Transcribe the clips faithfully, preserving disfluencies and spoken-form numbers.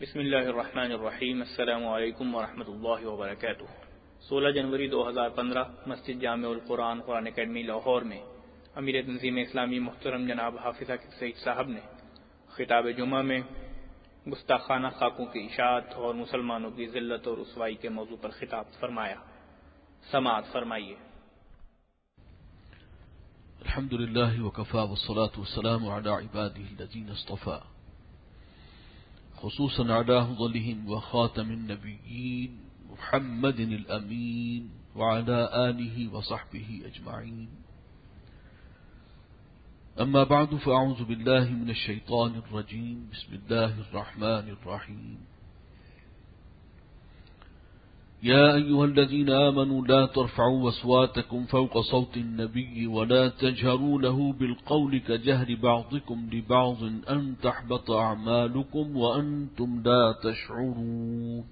بسم اللہ الرحمن الرحیم۔ السلام علیکم ورحمۃ اللہ وبرکاتہ۔ سولہ جنوری دو ہزار پندرہ مسجد جامع القرآن قرآن اکیڈمی لاہور میں امیر تنظیم اسلامی محترم جناب حافظ سعید صاحب نے خطاب جمعہ میں گستاخانہ خاکوں کی اشاعت اور مسلمانوں کی ذلت اور رسوائی کے موضوع پر خطاب فرمایا۔ سماعت فرمائیے۔ الحمد للہ وکفی والصلاة والسلام علی عباده الذین اصطفى، خصوصا على أفضلهم وخاتم النبيين محمد الأمين وعلى آله وصحبه أجمعين. أما بعد فأعوذ بالله من الشيطان الرجيم. بسم الله الرحمن الرحيم. يا أيها الذين آمنوا لا ترفعوا أصواتكم فوق صوت النبي ولا تجهروا له بالقول كجهر بعضكم لبعض أن تحبط أعمالكم وأنتم لا تشعرون.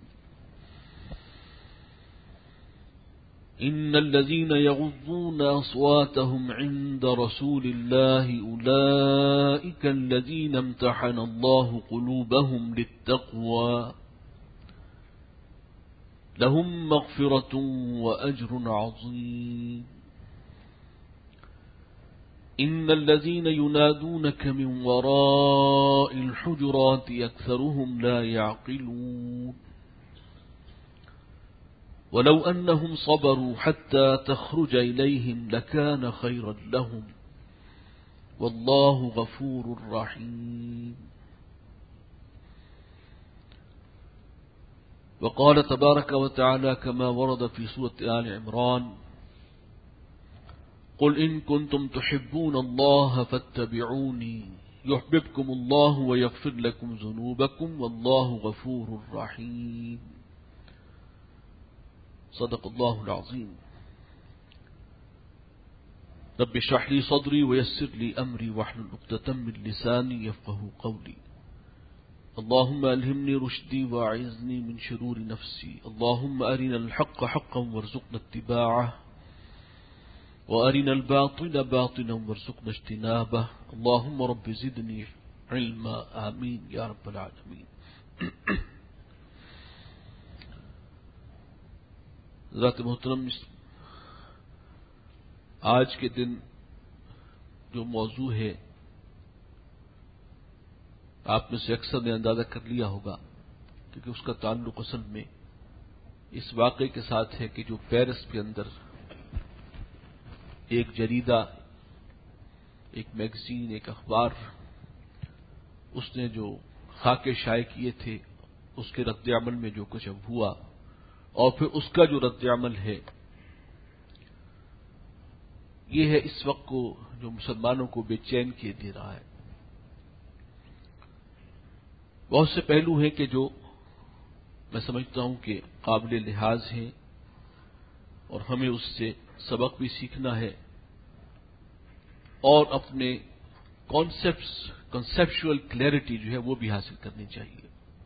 إن الذين يغضون أصواتهم عند رسول الله أولئك الذين امتحن الله قلوبهم للتقوى لهم مغفرة وأجر عظيم. إن الذين ينادونك من وراء الحجرات أكثرهم لا يعقلون. ولو أنهم صبروا حتى تخرج إليهم لكان خيرا لهم والله غفور رحيم. وقال تبارك وتعالى كما ورد في سورة آل عمران: قل إن كنتم تحبون الله فاتبعوني يحببكم الله ويغفر لكم ذنوبكم والله غفور رحيم. صدق الله العظيم. رب اشرح لي صدري ويسر لي أمري واحلل عقدة من لساني يفقهوا قولي. اللهم ألهمني رشدي وأعذني من شرور نفسي. اللهم أرنا الحق حقا وارزقنا اتباعه وأرنا الباطل باطلا وارزقنا اجتنابه. اللهم رب زدني علما. آمين يا رب العالمين. ذات محترم، آج کے دن جو موضوع ہے آپ میں سے اکثر نے اندازہ کر لیا ہوگا، کیونکہ اس کا تعلق اصل میں اس واقعے کے ساتھ ہے کہ جو پیرس کے اندر ایک جریدہ، ایک میگزین، ایک اخبار، اس نے جو خاکے شائع کیے تھے، اس کے رد عمل میں جو کچھ اب ہوا، اور پھر اس کا جو رد عمل ہے، یہ ہے اس وقت کو جو مسلمانوں کو بے چین کیے دے رہا ہے۔ بہت سے پہلو ہیں کہ جو میں سمجھتا ہوں کہ قابل لحاظ ہیں اور ہمیں اس سے سبق بھی سیکھنا ہے اور اپنے کانسیپٹس کنسیپچول کلیئرٹی جو ہے وہ بھی حاصل کرنی چاہیے۔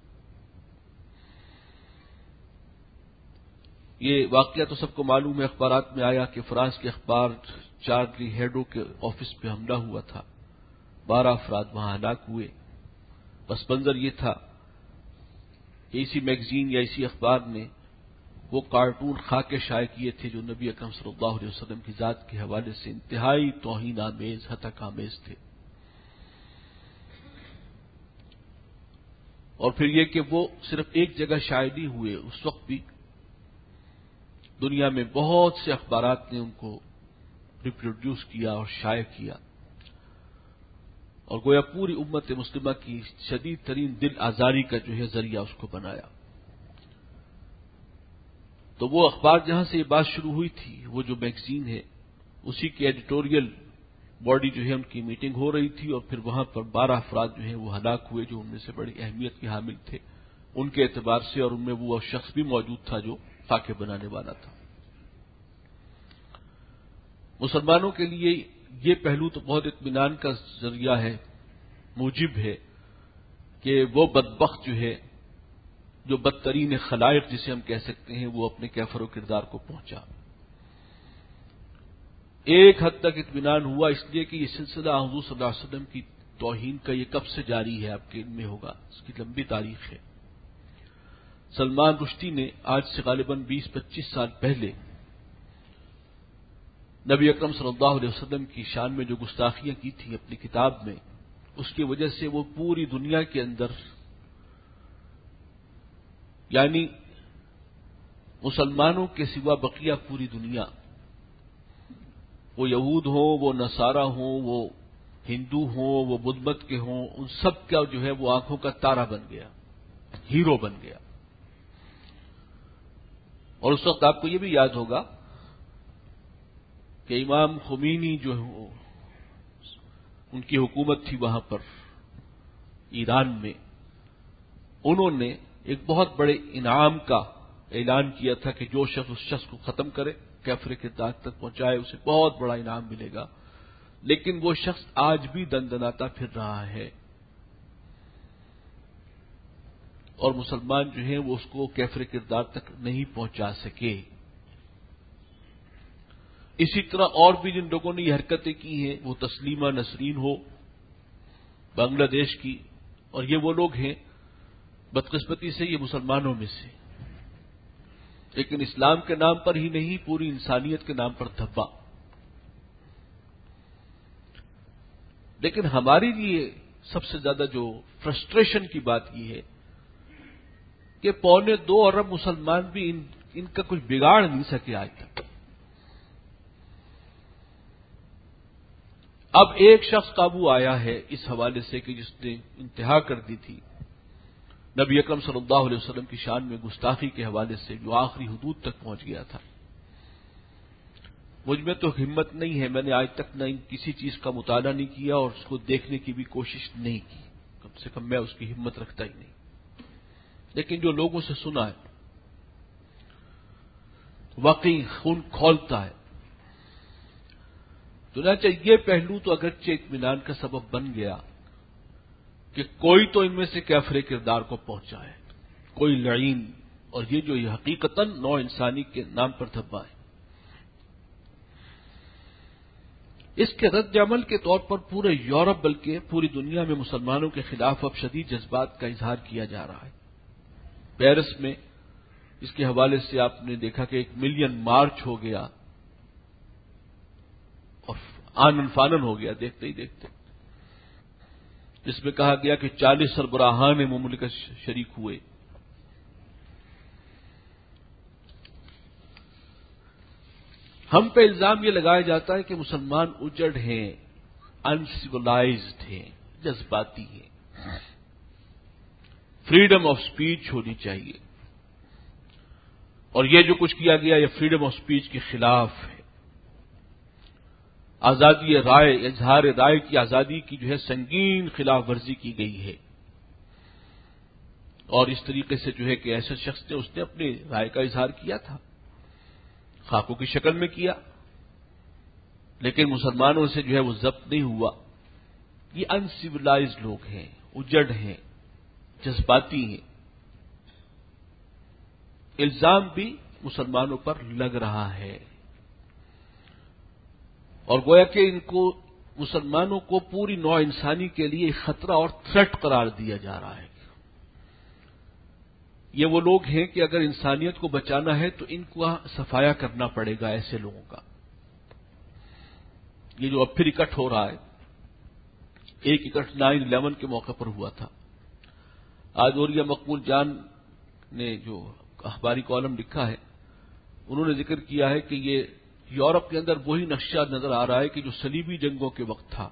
یہ واقعہ تو سب کو معلوم ہے، اخبارات میں آیا کہ فرانس کے اخبار چارلی ہیڈو کے آفس پہ حملہ ہوا تھا، بارہ افراد وہاں ہلاک ہوئے۔ پس منظر یہ تھا کہ اسی میگزین یا اسی اخبار نے وہ کارٹون خاکے شائع کیے تھے جو نبی اکرم صلی اللہ علیہ وسلم کی ذات کے حوالے سے انتہائی توہین آمیز، ہتک آمیز تھے۔ اور پھر یہ کہ وہ صرف ایک جگہ شائع نہیں ہوئے، اس وقت بھی دنیا میں بہت سے اخبارات نے ان کو ریپروڈیوس کیا اور شائع کیا، اور گویا پوری امت مسلمہ کی شدید ترین دل آزاری کا جو ہے ذریعہ اس کو بنایا۔ تو وہ اخبار جہاں سے یہ بات شروع ہوئی تھی، وہ جو میگزین ہے، اسی کی ایڈیٹوریل باڈی جو ہے ان کی میٹنگ ہو رہی تھی، اور پھر وہاں پر بارہ افراد جو ہیں وہ ہلاک ہوئے جو ان میں سے بڑی اہمیت کے حامل تھے ان کے اعتبار سے، اور ان میں وہ شخص بھی موجود تھا جو خاکے بنانے والا تھا۔ مسلمانوں کے لیے یہ پہلو تو بہت اطمینان کا ذریعہ ہے، موجب ہے کہ وہ بدبخت جو ہے، جو بدترین خلائق جسے ہم کہہ سکتے ہیں، وہ اپنے کیفر و کردار کو پہنچا۔ ایک حد تک اطمینان ہوا اس لیے کہ یہ سلسلہ حضور صلی اللہ علیہ وسلم کی توہین کا یہ کب سے جاری ہے، آپ کے علم میں ہوگا، اس کی لمبی تاریخ ہے۔ سلمان رشدی نے آج سے غالباً بیس پچیس سال پہلے نبی اکرم صلی اللہ علیہ وسلم کی شان میں جو گستاخیاں کی تھیں اپنی کتاب میں، اس کی وجہ سے وہ پوری دنیا کے اندر، یعنی مسلمانوں کے سوا بقیہ پوری دنیا، وہ یہود ہوں، وہ نصارہ ہوں، وہ ہندو ہوں، وہ بدھ مت کے ہوں، ان سب کا جو ہے وہ آنکھوں کا تارا بن گیا، ہیرو بن گیا۔ اور اس وقت آپ کو یہ بھی یاد ہوگا کہ امام خمینی جو ان کی حکومت تھی وہاں پر ایران میں، انہوں نے ایک بہت بڑے انعام کا اعلان کیا تھا کہ جو شخص اس شخص کو ختم کرے، کافر کے داغ تک پہنچائے، اسے بہت بڑا انعام ملے گا۔ لیکن وہ شخص آج بھی دندناتا پھر رہا ہے، اور مسلمان جو ہیں وہ اس کو کیفر کردار تک نہیں پہنچا سکے۔ اسی طرح اور بھی جن لوگوں نے یہ حرکتیں کی ہیں، وہ تسلیمہ نسرین ہو بنگلہ دیش کی، اور یہ وہ لوگ ہیں بدقسمتی سے یہ مسلمانوں میں سے، لیکن اسلام کے نام پر ہی نہیں، پوری انسانیت کے نام پر دھبا۔ لیکن ہمارے لیے سب سے زیادہ جو فرسٹریشن کی بات یہ ہے کہ پونے دو ارب مسلمان بھی ان, ان کا کچھ بگاڑ نہیں سکے آج تک۔ اب ایک شخص قابو آیا ہے اس حوالے سے کہ جس نے انتہا کر دی تھی نبی اکرم صلی اللہ علیہ وسلم کی شان میں گستاخی کے حوالے سے، جو آخری حدود تک پہنچ گیا تھا۔ مجھ میں تو ہمت نہیں ہے، میں نے آج تک نہ کسی چیز کا مطالعہ نہیں کیا اور اس کو دیکھنے کی بھی کوشش نہیں کی، کم سے کم میں اس کی ہمت رکھتا ہی نہیں، لیکن جو لوگوں سے سنا ہے واقعی خون کھولتا ہے۔ چنانچہ یہ پہلو تو اگرچہ اطمینان کا سبب بن گیا کہ کوئی تو ان میں سے کافر کردار کو پہنچا ہے، کوئی لعین، اور یہ جو یہ حقیقتاً نو انسانی کے نام پر دھبا ہے۔ اس کے رد عمل کے طور پر پورے یورپ بلکہ پوری دنیا میں مسلمانوں کے خلاف اب شدید جذبات کا اظہار کیا جا رہا ہے۔ پیرس میں اس کے حوالے سے آپ نے دیکھا کہ ایک ملین مارچ ہو گیا اور آنن فانن ہو گیا دیکھتے ہی دیکھتے، جس میں کہا گیا کہ چالیس سربراہان مملکت شریک ہوئے۔ ہم پہ الزام یہ لگایا جاتا ہے کہ مسلمان اجڑ ہیں، انسیولائزڈ ہیں، جذباتی ہیں، فریڈم آف سپیچ ہونی چاہیے، اور یہ جو کچھ کیا گیا یہ فریڈم آف سپیچ کے خلاف ہے۔ آزادی رائے، اظہار رائے کی آزادی کی جو ہے سنگین خلاف ورزی کی گئی ہے، اور اس طریقے سے جو ہے کہ ایسے شخص نے اس نے اپنی رائے کا اظہار کیا تھا، خاکوں کی شکل میں کیا، لیکن مسلمانوں سے جو ہے وہ ضبط نہیں ہوا۔ یہ انسیولائزڈ لوگ ہیں، اجڑ ہیں، جذباتی ہیں۔ الزام بھی مسلمانوں پر لگ رہا ہے، اور گویا کہ ان کو مسلمانوں کو پوری نوع انسانی کے لیے خطرہ اور تھریٹ قرار دیا جا رہا ہے۔ یہ وہ لوگ ہیں کہ اگر انسانیت کو بچانا ہے تو ان کو صفایا کرنا پڑے گا ایسے لوگوں کا۔ یہ جو اب پھر اکٹھ ہو رہا ہے، ایک اکٹھ نائن الیون کے موقع پر ہوا تھا۔ آج اوریہ مقبول جان نے جو اخباری کالم لکھا ہے، انہوں نے ذکر کیا ہے کہ یہ یورپ کے اندر وہی نقشہ نظر آ رہا ہے کہ جو صلیبی جنگوں کے وقت تھا،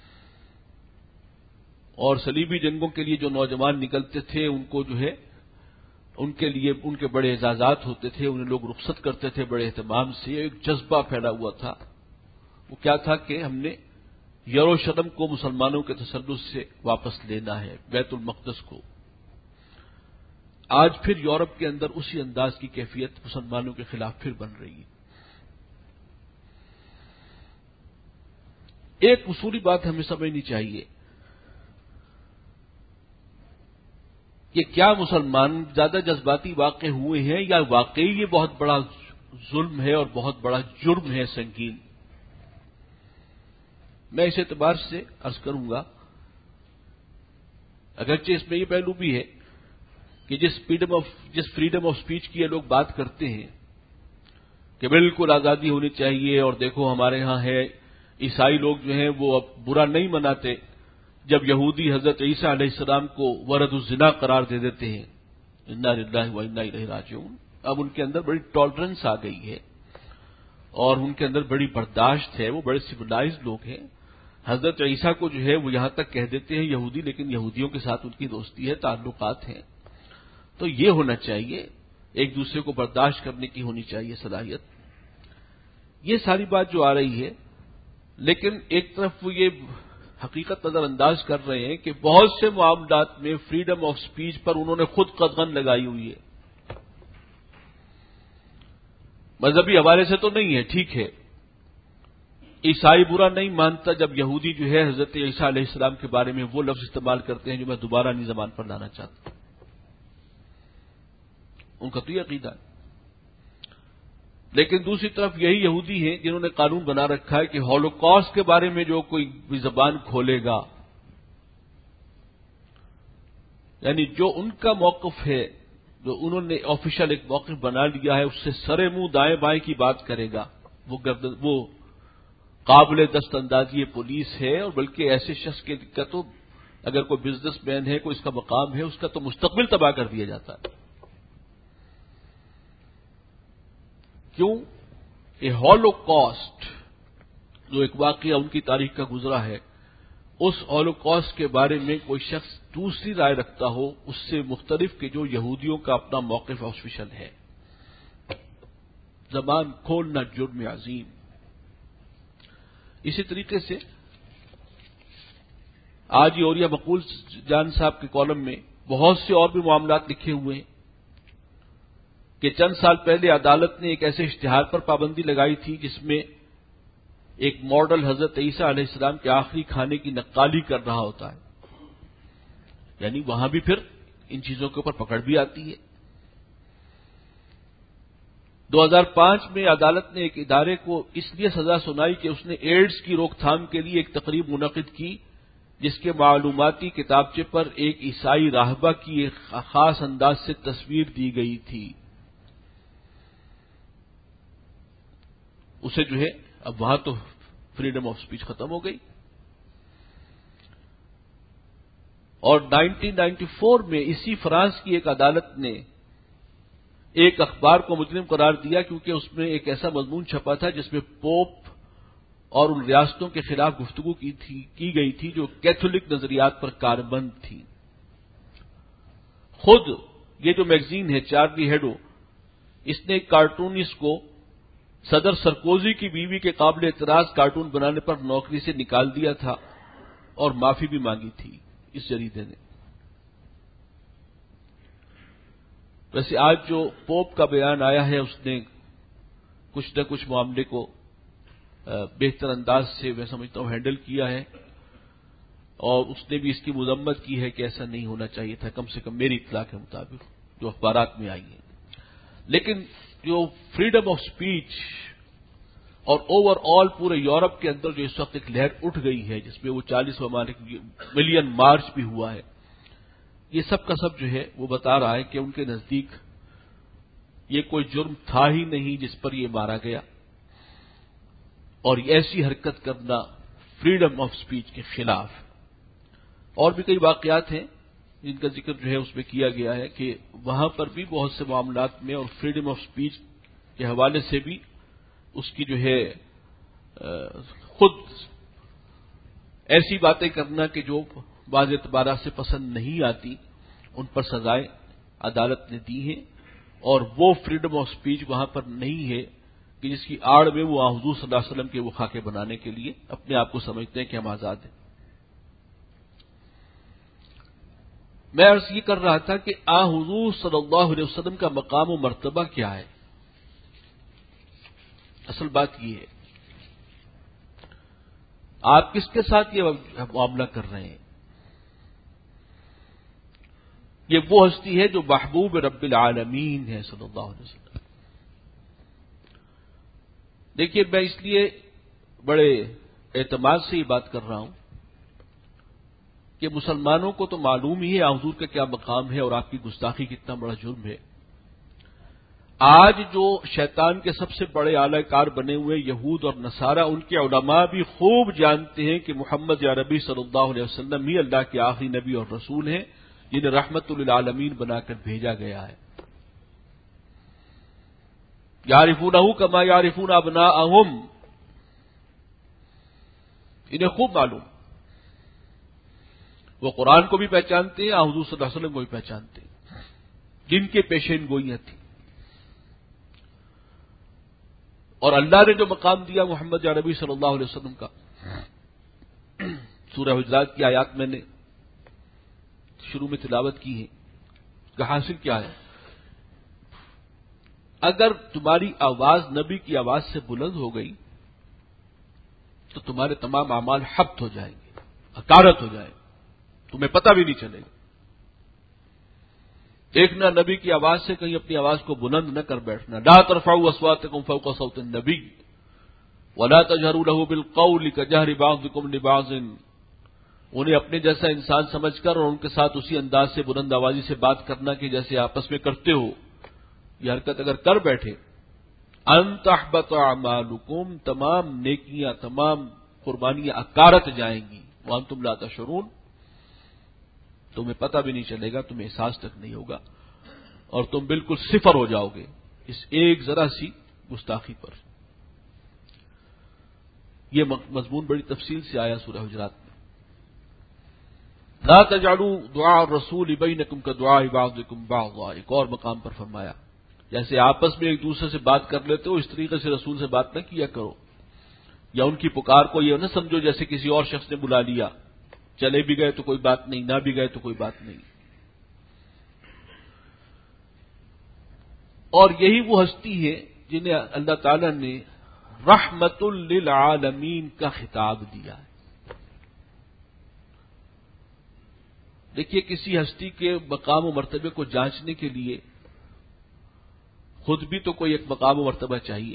اور صلیبی جنگوں کے لیے جو نوجوان نکلتے تھے ان کو جو ہے ان کے لیے ان کے بڑے اعزازات ہوتے تھے، انہیں لوگ رخصت کرتے تھے بڑے اہتمام سے۔ ایک جذبہ پھیلا ہوا تھا، وہ کیا تھا کہ ہم نے یروشلم کو مسلمانوں کے تسلط سے واپس لینا ہے، بیت المقدس کو۔ آج پھر یورپ کے اندر اسی انداز کی کیفیت مسلمانوں کے خلاف پھر بن رہی ہے۔ ایک اصولی بات ہمیں سمجھنی چاہیے کہ کیا مسلمان زیادہ جذباتی واقع ہوئے ہیں یا واقعی یہ بہت بڑا ظلم ہے اور بہت بڑا جرم ہے سنگین؟ میں اس اعتبار سے عرض کروں گا، اگرچہ اس میں یہ پہلو بھی ہے کہ کہ جس فریڈم آف جس فریڈم آف اسپیچ کی یہ لوگ بات کرتے ہیں کہ بالکل آزادی ہونی چاہیے، اور دیکھو ہمارے ہاں ہے عیسائی لوگ جو ہیں وہ اب برا نہیں مناتے جب یہودی حضرت عیسیٰ علیہ السلام کو ولد الزنا قرار دے دیتے ہیں، انا للہ و انا الیہ راجعون۔ اب ان کے اندر بڑی ٹالرنس آ گئی ہے اور ان کے اندر بڑی برداشت ہے، وہ بڑے سویلائزڈ لوگ ہیں۔ حضرت عیسیٰ کو جو ہے وہ یہاں تک کہہ دیتے ہیں یہودی، لیکن یہودیوں کے ساتھ ان کی دوستی ہے، تعلقات ہیں۔ تو یہ ہونا چاہیے، ایک دوسرے کو برداشت کرنے کی ہونی چاہیے صلاحیت۔ یہ ساری بات جو آ رہی ہے، لیکن ایک طرف وہ یہ حقیقت نظر انداز کر رہے ہیں کہ بہت سے معاملات میں فریڈم آف سپیچ پر انہوں نے خود قدغن لگائی ہوئی ہے۔ مذہبی حوالے سے تو نہیں ہے، ٹھیک ہے، عیسائی برا نہیں مانتا جب یہودی جو ہے حضرت عیسیٰ علیہ السلام کے بارے میں وہ لفظ استعمال کرتے ہیں جو میں دوبارہ نہیں زبان پر لانا چاہتا، ان کا تو یہ عقیدہ ہے۔ لیکن دوسری طرف یہی یہودی ہیں جنہوں نے قانون بنا رکھا ہے کہ ہولوکاسٹ کے بارے میں جو کوئی بھی زبان کھولے گا، یعنی جو ان کا موقف ہے، جو انہوں نے آفیشیل ایک موقف بنا لیا ہے، اس سے سرے منہ دائیں بائیں کی بات کرے گا، وہ گردن وہ قابل دست اندازی پولیس ہے، اور بلکہ ایسے شخص کے کا تو اگر کوئی بزنس مین ہے، کوئی اس کا مقام ہے، اس کا تو مستقبل تباہ کر دیا جاتا ہے۔ کیوں؟ یہ ہولوکاسٹ جو ایک واقعہ ان کی تاریخ کا گزرا ہے، اس ہولوکاسٹ کے بارے میں کوئی شخص دوسری رائے رکھتا ہو اس سے مختلف کہ جو یہودیوں کا اپنا موقف آفیشل ہے۔ زبان کھولنا جرم عظیم۔ اسی طریقے سے آج ہی اوریا مقبول جان صاحب کے کالم میں بہت سے اور بھی معاملات لکھے ہوئے ہیں کہ چند سال پہلے عدالت نے ایک ایسے اشتہار پر پابندی لگائی تھی جس میں ایک ماڈل حضرت عیسیٰ علیہ السلام کے آخری کھانے کی نقالی کر رہا ہوتا ہے، یعنی وہاں بھی پھر ان چیزوں کے اوپر پکڑ بھی آتی ہے۔ دو ہزار پانچ میں عدالت نے ایک ادارے کو اس لیے سزا سنائی کہ اس نے ایڈز کی روک تھام کے لیے ایک تقریب منعقد کی جس کے معلوماتی کتابچے پر ایک عیسائی راہبہ کی ایک خاص انداز سے تصویر دی گئی تھی۔ اسے جو ہے اب وہاں تو فریڈم آف سپیچ ختم ہو گئی، اور نائنٹین نائنٹی فور میں اسی فرانس کی ایک عدالت نے ایک اخبار کو مجرم قرار دیا کیونکہ اس میں ایک ایسا مضمون چھپا تھا جس میں پوپ اور ان ریاستوں کے خلاف گفتگو کی تھی کی گئی تھی جو کیتھولک نظریات پر کاربند تھی۔ خود یہ جو میگزین ہے چارلی ہیڈو، اس نے ایک کارٹونسٹ کو صدر سرکوزی کی بیوی کے قابل اعتراض کارٹون بنانے پر نوکری سے نکال دیا تھا اور معافی بھی مانگی تھی اس جریدے نے۔ ویسے آج جو پوپ کا بیان آیا ہے اس نے کچھ نہ کچھ معاملے کو بہتر انداز سے میں سمجھتا ہوں ہینڈل کیا ہے، اور اس نے بھی اس کی مذمت کی ہے کہ ایسا نہیں ہونا چاہیے تھا، کم سے کم میری اطلاع کے مطابق جو اخبارات میں آئی ہیں۔ لیکن جو فریڈم آف سپیچ اور اوور آل پورے یورپ کے اندر جو اس وقت ایک لہر اٹھ گئی ہے جس میں وہ چالیس ممالک ملین مارچ بھی ہوا ہے، یہ سب کا سب جو ہے وہ بتا رہا ہے کہ ان کے نزدیک یہ کوئی جرم تھا ہی نہیں جس پر یہ مارا گیا، اور ایسی حرکت کرنا فریڈم آف سپیچ کے خلاف۔ اور بھی کئی واقعات ہیں جن کا ذکر جو ہے اس میں کیا گیا ہے کہ وہاں پر بھی بہت سے معاملات میں اور فریڈم آف سپیچ کے حوالے سے بھی اس کی جو ہے خود ایسی باتیں کرنا کہ جو بعض اعتبارات سے پسند نہیں آتی، ان پر سزائیں عدالت نے دی ہیں، اور وہ فریڈم آف سپیچ وہاں پر نہیں ہے کہ جس کی آڑ میں وہ حضور صلی اللہ علیہ وسلم کے وہ خاکے بنانے کے لیے اپنے آپ کو سمجھتے ہیں کہ ہم آزاد ہیں۔ میں عرض یہ کر رہا تھا کہ آ حضور صلی اللہ علیہ وسلم کا مقام و مرتبہ کیا ہے؟ اصل بات یہ ہے آپ کس کے ساتھ یہ معاملہ کر رہے ہیں۔ یہ وہ ہستی ہے جو محبوب رب العالمین ہے صلی اللہ علیہ وسلم۔ دیکھیے میں اس لیے بڑے اعتماد سے یہ بات کر رہا ہوں کہ مسلمانوں کو تو معلوم ہی ہے حضور کا کیا مقام ہے اور آپ کی گستاخی کتنا بڑا جرم ہے. آج جو شیطان کے سب سے بڑے اعلی کار بنے ہوئے یہود اور نصارہ، ان کے علماء بھی خوب جانتے ہیں کہ محمد عربی صلی اللہ علیہ وسلم ہی اللہ کے آخری نبی اور رسول ہیں جنہیں رحمت للعالمین بنا کر بھیجا گیا ہے. یعرفونہ کما یعرفون ابناءہم، انہیں خوب معلوم. وہ قرآن کو بھی پہچانتے ہیں، حضور صلی اللہ علیہ وسلم کو بھی پہچانتے ہیں جن کے پیشین گوئیاں تھیں. اور اللہ نے جو مقام دیا محمد عربی صلی اللہ علیہ وسلم کا، سورہ حجرات کی آیات میں نے شروع میں تلاوت کی ہے، کا حاصل کیا ہے؟ اگر تمہاری آواز نبی کی آواز سے بلند ہو گئی تو تمہارے تمام اعمال حبط ہو جائیں گے، حقارت ہو جائیں گے، تمہیں پتہ بھی نہیں چلے گا. دیکھنا نبی کی آواز سے کہیں اپنی آواز کو بلند نہ کر بیٹھنا. لا ترفعوا اصواتکم فوق صوت النبی ولا تجهروا له بالقول كجهر بعضكم لبعض، انہیں اپنے جیسا انسان سمجھ کر اور ان کے ساتھ اسی انداز سے بلند آوازی سے بات کرنا کہ جیسے آپس میں کرتے ہو. یہ حرکت اگر کر بیٹھے، ان تحبط اعمالکم، تمام نیکیاں تمام قربانیاں اکارت جائیں گی. وانتم لا تشعرون، تمہیں پتہ بھی نہیں چلے گا، تمہیں احساس تک نہیں ہوگا، اور تم بالکل صفر ہو جاؤ گے اس ایک ذرا سی گستاخی پر. یہ مضمون بڑی تفصیل سے آیا سورہ حجرات میں. لا تجعلوا دعاء الرسول بینکم کدعاء بعضکم بعضا، ایک اور مقام پر فرمایا جیسے آپس میں ایک دوسرے سے بات کر لیتے ہو اس طریقے سے رسول سے بات نہ کیا کرو، یا ان کی پکار کو یہ نہ سمجھو جیسے کسی اور شخص نے بلا لیا، چلے بھی گئے تو کوئی بات نہیں، نہ بھی گئے تو کوئی بات نہیں. اور یہی وہ ہستی ہے جنہیں اللہ تعالی نے رحمت للعالمین کا خطاب دیا ہے. دیکھیے کسی ہستی کے مقام و مرتبے کو جانچنے کے لیے خود بھی تو کوئی ایک مقام و مرتبہ چاہیے.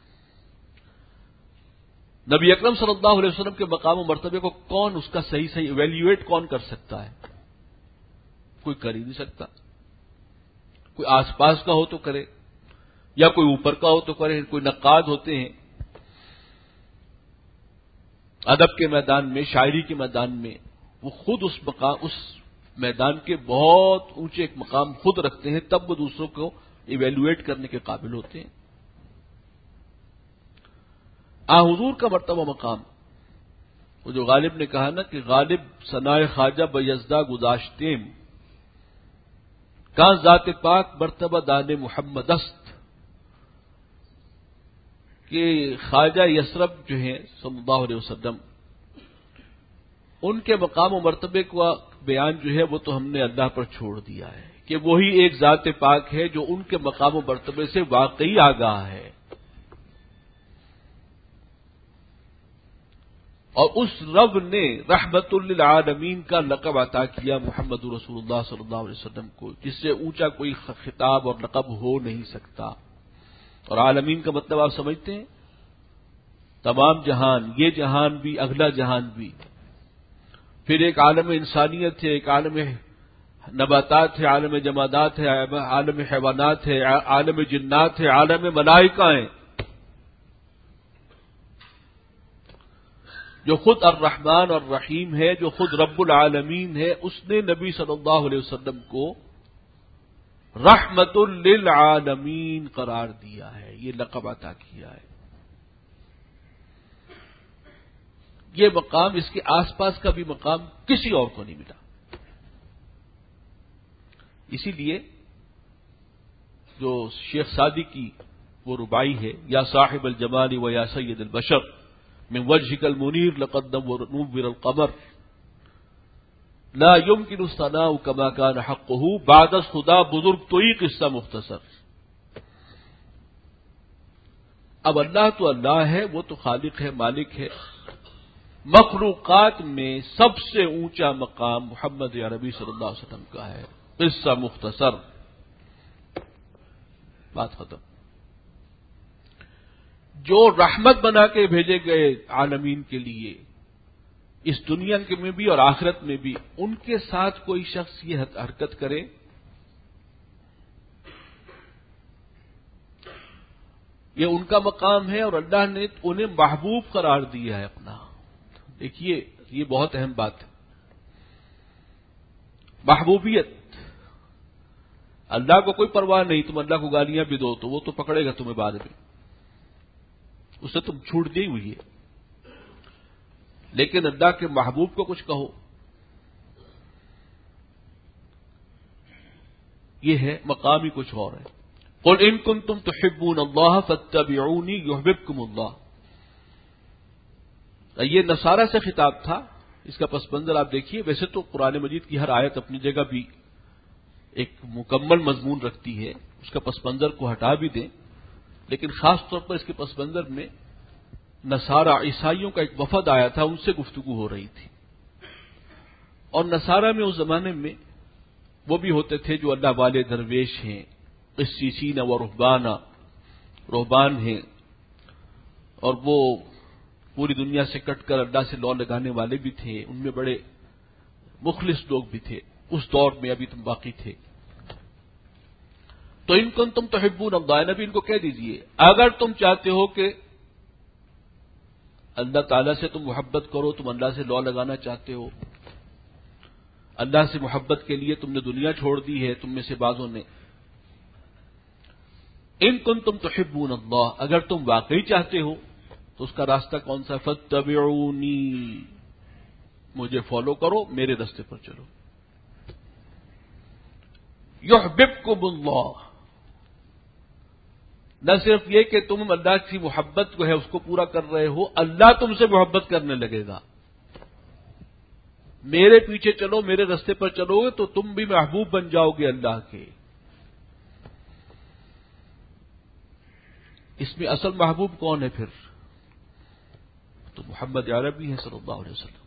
نبی اکرم صلی اللہ علیہ وسلم کے مقام و مرتبے کو کون اس کا صحیح صحیح ایویلیویٹ کون کر سکتا ہے؟ کوئی کر ہی نہیں سکتا. کوئی آس پاس کا ہو تو کرے، یا کوئی اوپر کا ہو تو کرے. کوئی نقاد ہوتے ہیں ادب کے میدان میں، شاعری کے میدان میں، وہ خود اس مقام اس میدان کے بہت اونچے ایک مقام خود رکھتے ہیں، تب وہ دوسروں کو ایویلویٹ کرنے کے قابل ہوتے ہیں. آ حضور کا مرتبہ مقام، وہ جو غالب نے کہا نا کہ غالب ثنائے خواجہ بیزدہ گذاشتیم، کہاں ذات پاک مرتبہ دان محمد است، کہ خواجہ یسرب جو ہیں صلی اللہ علیہ وسلم، ان کے مقام و مرتبے کا بیان جو ہے وہ تو ہم نے اللہ پر چھوڑ دیا ہے کہ وہی ایک ذات پاک ہے جو ان کے مقام و مرتبے سے واقعی آگاہ ہے. اور اس رب نے رحمت للعالمین کا لقب عطا کیا محمد رسول اللہ صلی اللہ علیہ وسلم کو، جس سے اونچا کوئی خطاب اور لقب ہو نہیں سکتا. اور عالمین کا مطلب آپ سمجھتے ہیں؟ تمام جہان، یہ جہان بھی، اگلا جہان بھی. پھر ایک عالم انسانیت ہے، ایک عالم نباتات ہے، عالم جمادات ہے، عالم حیوانات ہے، عالم جنات ہے، عالم ملائکہ ہیں. جو خود الرحمن اور الرحیم ہے، جو خود رب العالمین ہے، اس نے نبی صلی اللہ علیہ وسلم کو رحمت للعالمین قرار دیا ہے، یہ لقب عطا کیا ہے. یہ مقام، اس کے آس پاس کا بھی مقام کسی اور کو نہیں ملا. اسی لیے جو شیخ سعدی کی وہ ربائی ہے، یا صاحب الجمال و یا سید البشر من وجهك المنیر لقد نور القمر لا يمكن الثناء كما كان حقه بعد خدا بزرگ تو ہی قصہ مختصر. اب اللہ تو اللہ ہے، وہ تو خالق ہے، مالک ہے. مخلوقات میں سب سے اونچا مقام محمد عربی صلی اللہ علیہ وسلم کا ہے. قصہ مختصر، بات ختم. جو رحمت بنا کے بھیجے گئے عالمین کے لیے، اس دنیا کے میں بھی اور آخرت میں بھی ان کے ساتھ کوئی شخص یہ حرکت کرے یہ ان کا مقام ہے اور اللہ نے انہیں محبوب قرار دیا ہے اپنا. دیکھیے یہ بہت اہم بات ہے. محبوبیت اللہ کو کوئی پرواہ نہیں، تم اللہ کو گالیاں بھی دو تو وہ تو پکڑے گا تمہیں بعد میں، اس سے تم چھوٹ دی ہوئی ہے. لیکن اللہ کے محبوب کو کچھ کہو، یہ ہے مقام ہی کچھ اور ہے. قل ان کنتم تحبون اللہ فاتبعونی یحببکم اللہ. یہ نصارہ سے خطاب تھا. اس کا پس منظر آپ دیکھیے. ویسے تو قرآن مجید کی ہر آیت اپنی جگہ بھی ایک مکمل مضمون رکھتی ہے، اس کا پس منظر کو ہٹا بھی دیں، لیکن خاص طور پر اس کے پس منظر میں نصارہ عیسائیوں کا ایک وفد آیا تھا، ان سے گفتگو ہو رہی تھی. اور نصارہ میں اس زمانے میں وہ بھی ہوتے تھے جو اللہ والے درویش ہیں، قسیسین و رہبانا، رہبان ہیں، اور وہ پوری دنیا سے کٹ کر اللہ سے لو لگانے والے بھی تھے. ان میں بڑے مخلص لوگ بھی تھے اس دور میں، ابھی تم باقی تھے. تو ان کو تم تحبون اللہ، نبی ان کو کہہ دیجئے اگر تم چاہتے ہو کہ اللہ تعالیٰ سے تم محبت کرو، تم اللہ سے لو لگانا چاہتے ہو، اللہ سے محبت کے لیے تم نے دنیا چھوڑ دی ہے تم میں سے بعضوں نے. ان کنتم تحبون اللہ، اگر تم واقعی چاہتے ہو تو اس کا راستہ کون سا؟ فاتبعونی، مجھے فالو کرو، میرے راستے پر چلو. یحببکم اللہ، نہ صرف یہ کہ تم اللہ کی محبت کو ہے اس کو پورا کر رہے ہو، اللہ تم سے محبت کرنے لگے گا. میرے پیچھے چلو، میرے راستے پر چلو گے تو تم بھی محبوب بن جاؤ گے اللہ کے. اس میں اصل محبوب کون ہے پھر؟ تو محمد عربی ہے صلی اللہ علیہ وسلم.